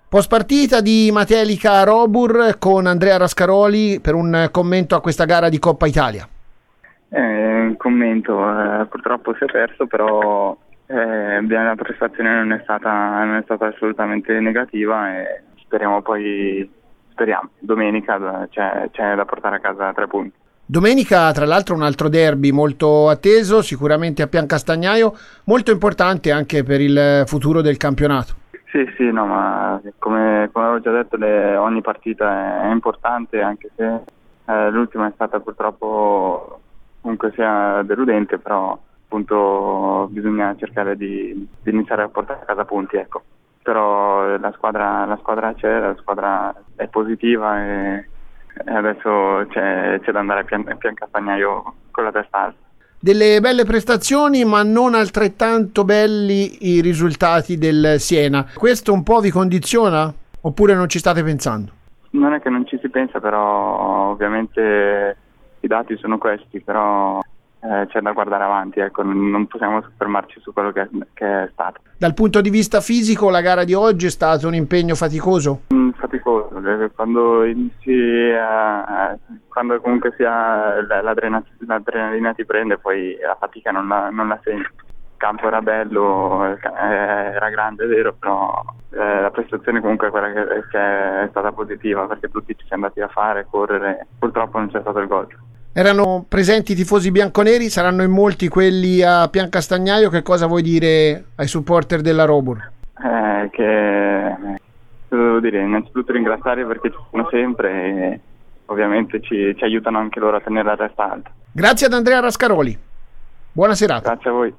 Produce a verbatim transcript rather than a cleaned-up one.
Post partita di Matelica Robur con Andrea Rascaroli per un commento a questa gara di Coppa Italia. Eh, un commento, eh, purtroppo si è perso, però eh, la prestazione non è stata non è stata assolutamente negativa e speriamo poi speriamo domenica c'è, c'è da portare a casa tre punti. Domenica tra l'altro un altro derby molto atteso, sicuramente a Piancastagnaio, molto importante anche per il futuro del campionato. Sì, sì, no, ma come, come avevo già detto le, ogni partita è, è importante, anche se eh, l'ultima è stata purtroppo comunque sia deludente, però appunto bisogna cercare di, di iniziare a portare a casa punti, ecco. Però la squadra, la squadra c'è, la squadra è positiva e, e adesso c'è, c'è da andare a Pian, Piancastagnaio con la testa alta. Delle belle prestazioni, ma non altrettanto belli i risultati del Siena. Questo un po' vi condiziona? Oppure non ci state pensando? Non è che non ci si pensa, però ovviamente i dati sono questi, però eh, c'è da guardare avanti, ecco, non possiamo fermarci su quello che è, che è stato. Dal punto di vista fisico la gara di oggi è stato un impegno faticoso? Mm, faticoso, quando inizi a, quando comunque sia l'adrenalina, l'adrenalina ti prende, poi la fatica non la, non la senti. Il campo era bello, era grande, è vero, però eh, la prestazione comunque è quella che, che è stata positiva, perché tutti ci siamo andati a fare, correre, purtroppo non c'è stato il gol. Erano presenti i tifosi bianconeri, saranno in molti quelli a Piancastagnaio. Che cosa vuoi dire ai supporter della Robur? Eh, che cosa devo dire? Innanzitutto ringraziare perché ci sono sempre e ovviamente ci, ci aiutano anche loro a tenere la testa alta. Grazie ad Andrea Rascaroli, buona serata. Grazie a voi.